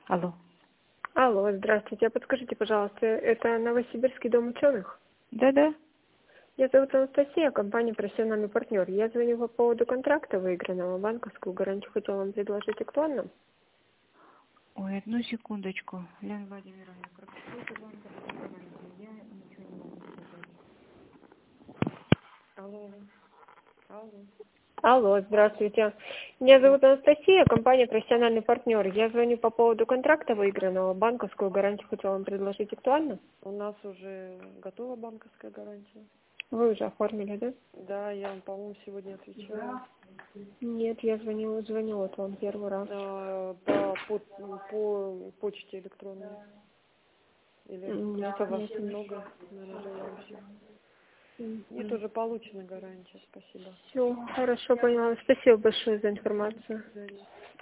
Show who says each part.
Speaker 1: Алло.
Speaker 2: Алло, здравствуйте. А подскажите, пожалуйста, это Новосибирский дом ученых?
Speaker 1: Да-да.
Speaker 2: Меня зовут Анастасия, компания «Профессиональный партнер». Я звоню по поводу контракта выигранного. Банковскую гарантию хотела вам предложить актуально.
Speaker 1: Ой, одну секундочку. Лена Владимировна, какой-то банковской гарантии. Я ничего не могу сказать. Алло. Алло.
Speaker 2: Алло, здравствуйте. Меня зовут Анастасия, компания «Профессиональный партнер». Я звоню по поводу контракта выигранного. Банковскую гарантию хотела вам предложить актуально.
Speaker 3: У нас уже готова банковская гарантия.
Speaker 2: Вы уже оформили, да?
Speaker 3: Да, я вам, по-моему, сегодня отвечала.
Speaker 2: Нет, я звонила вот вам первый раз.
Speaker 3: По почте электронной. Или
Speaker 2: Нет,
Speaker 3: просто вас
Speaker 2: нет.
Speaker 3: много, наверное, желающих. Нет,
Speaker 2: Мгм.
Speaker 3: уже получена гарантия, спасибо.
Speaker 2: Все, хорошо, поняла. Спасибо большое за информацию.
Speaker 3: До свидания.